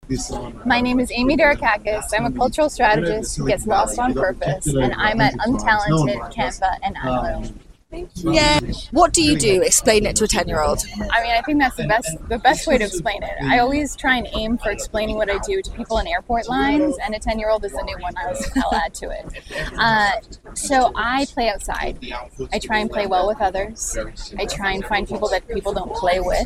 My name is Amy Derakakis. I'm a cultural strategist who gets lost on purpose, and I'm at Untalented, Canva, and Unlearn. Yeah. What do you do? Explain it to a 10-year-old. I mean, I think that's the best way to explain it. I always try and aim for explaining what I do to people in airport lines, and a 10-year-old is a new one. I'll add to it. So I play outside. I try and play well with others. I try and find people that people don't play with,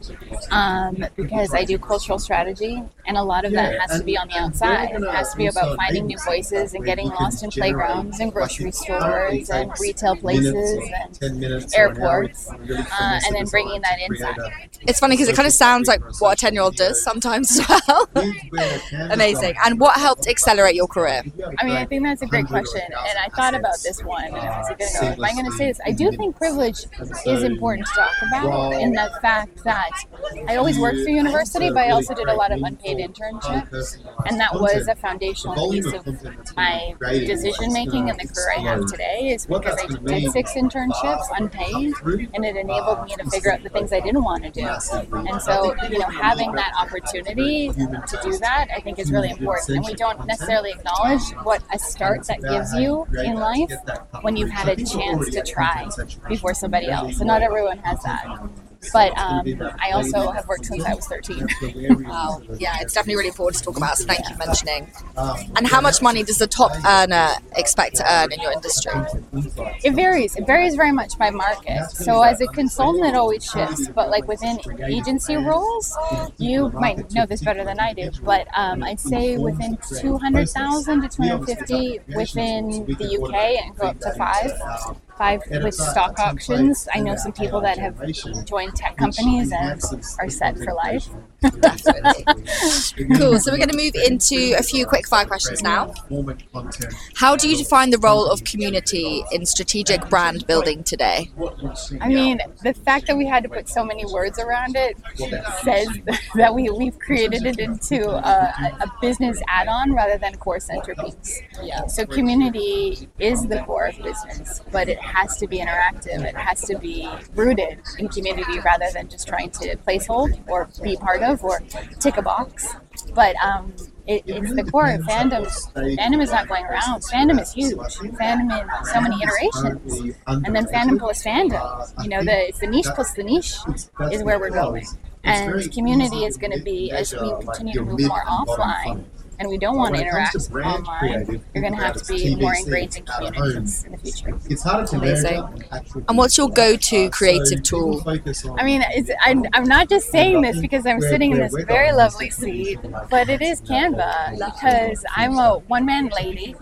because I do cultural strategy, and a lot of that has to be on the outside. It has to be about finding new voices and getting lost in playgrounds and grocery stores and retail places and airports, and then bringing that inside. It's funny because it kind of sounds like what a 10-year-old does sometimes as well. Amazing. And what helped accelerate your career? I mean, I think that's a great question, and I thought about this one, and I was like, am I going to say this? I do think privilege is important to talk about, in the fact that I always worked through university, but I also did a lot of unpaid internships, and that was a foundational piece of my decision-making and the career I have today, is because I did 6 internships unpaid, and it enabled me to figure out the things I didn't want to do. And so, having that opportunity to do that, I think is really important. And we don't necessarily acknowledge what a start that gives you in life when you've had a chance to try before somebody else. And not everyone has that. But I also have worked since I was 13. Wow. Yeah, it's definitely really important to talk about, so thank you for mentioning. And how much money does the top earner expect to earn in your industry? It varies. It varies very much by market. So as a consultant, it always shifts. But like within agency roles, you might know this better than I do, but I'd say within 200,000 to 250 within the UK, and go up to 5 with stock options. I know some people that have joined tech companies and are set for life. Definitely. Cool. So we're going to move into a few quick fire questions now. How do you define the role of community in strategic brand building today? I mean, the fact that we had to put so many words around it says that we've created it into a business add-on rather than core centerpiece. Yeah. So community is the core of business, but it has to be interactive. It has to be rooted in community rather than just trying to placehold or be part of or tick a box. But it's the core of fandom. Fandom is not going around. Fandom is huge. Fandom in so many iterations. And then fandom plus fandom. It's the niche plus the niche is where we're going. And community is going to be, as we continue to move more offline, and we don't want to interact online, you're going to have to be more ingrained in communities in the future. Amazing. And what's your go-to creative tool? I mean, I'm not just saying this because I'm sitting in this very lovely seat, but it is Canva, because I'm a one-band lady,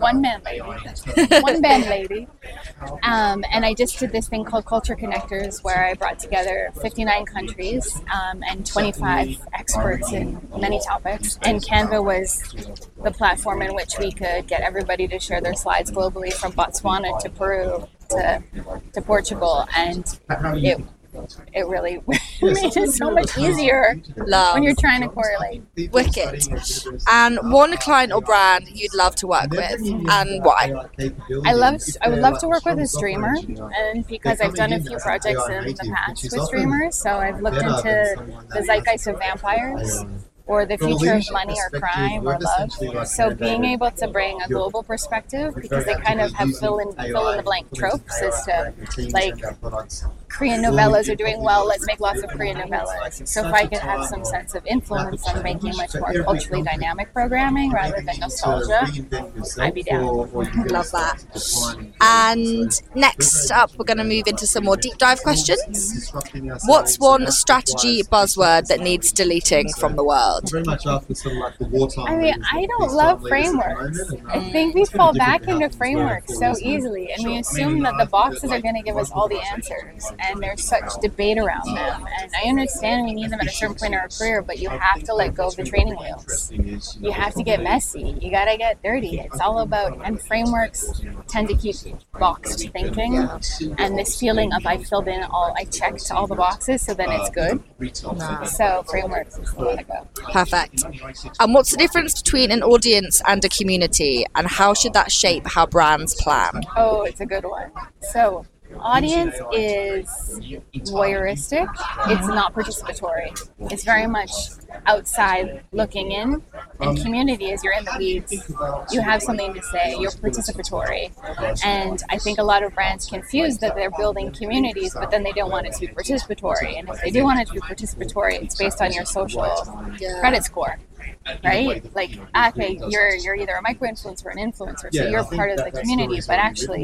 and I just did this thing called Culture Connectors, where I brought together 59 countries and 25 experts in many topics, and Canva was the platform in which we could get everybody to share their slides globally, from Botswana to Peru to Portugal, and it really made it so much easier when you're trying to correlate. Wicked. And one client or brand you'd love to work with, and why? I would love to work with a streamer, and because I've done a few projects in the past with streamers, so I've looked into the zeitgeist of vampires, or the future of money or crime or love. So being able to bring a global perspective, because they kind of have fill in the blank tropes as to, like, Korean novellas are doing well, let's make lots of Korean novellas. So if I could have some sense of influence on making much more culturally dynamic programming rather than nostalgia, I'd be down. Love that. And next up, we're going to move into some more deep dive questions. What's one strategy buzzword that needs deleting from the world? I mean, I don't love frameworks. I think we fall back into frameworks so easily, and we assume that the boxes are going to give us all the answers, and there's such debate around them. And I understand we need them at a certain point in our career, but you have to let go of the training wheels. You have to get messy. You got to get dirty. It's all about, and frameworks tend to keep boxed thinking, and this feeling of I checked all the boxes, so then it's good. So frameworks is the way to go. Perfect. And what's the difference between an audience and a community, and how should that shape how brands plan? Oh, it's a good one. So audience is voyeuristic. It's not participatory. It's very much outside looking in, and community is you're in the weeds. You have something to say. You're participatory, and I think a lot of brands confuse that they're building communities, but then they don't want it to be participatory. And if they do want it to be participatory, it's based on your social credit score. Right? Like, okay, you're either a micro influencer or an influencer, so you're part of the community, but actually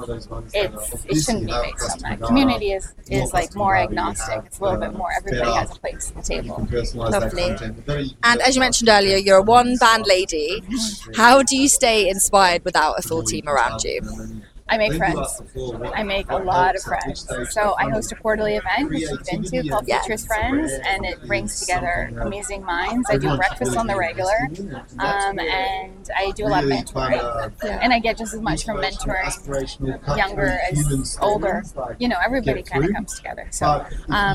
it shouldn't be based on that. Community is like more agnostic. It's a little bit more everybody has a place at the table. Lovely. And as you mentioned earlier, you're a one-band lady. How do you stay inspired without a full team around you? I make friends. I make a lot of friends. So I host a quarterly event, which you've been to, called Futurist Friends, and it brings together amazing minds. I do breakfast on the regular, and I do a lot of mentoring. And I get just as much from mentoring younger as older. You know, everybody kind of comes together. So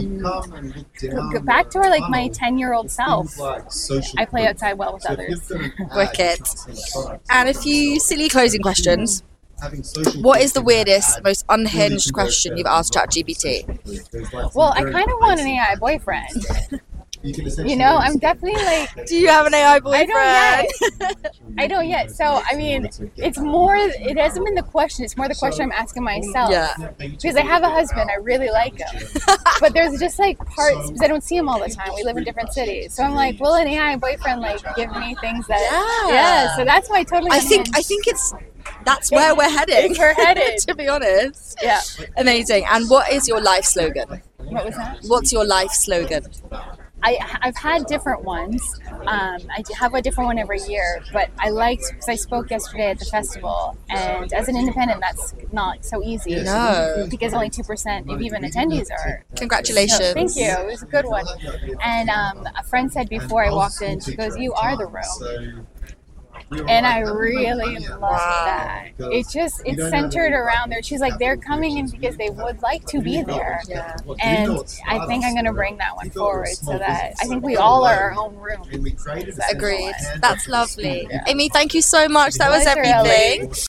back to my 10-year-old self, I play outside well with others. Wicked. And a few silly closing questions. What is the weirdest, most unhinged question you've asked ChatGPT? Well, I kind of want an AI boyfriend. You know, I'm definitely like... Do you have an AI boyfriend? I don't yet. So, I mean, it's more... It hasn't been the question. It's more the question I'm asking myself. Yeah. Because I have a husband. I really like him. But there's just like parts... Because I don't see him all the time. We live in different cities. So I'm like, will an AI boyfriend like give me things that... Yeah. So that's why I totally... I think it's... That's where we're heading. We're headed. To be honest. Yeah. Amazing. And what is your life slogan? What was that? What's your life slogan? I've had different ones. I have a different one every year, but I liked, because I spoke yesterday at the festival, and as an independent, that's not so easy. No. Because only 2% of even attendees are. Congratulations. So, thank you. It was a good one. And a friend said before I walked in, she goes, "You are the room." And I really love that. It's centered around there. She's like, they're coming in because they would like to be there. Yeah. And I think I'm going to bring that one forward so that I think we all are our own room. Agreed. That's lovely. Yeah. Amy, thank you so much. That was everything.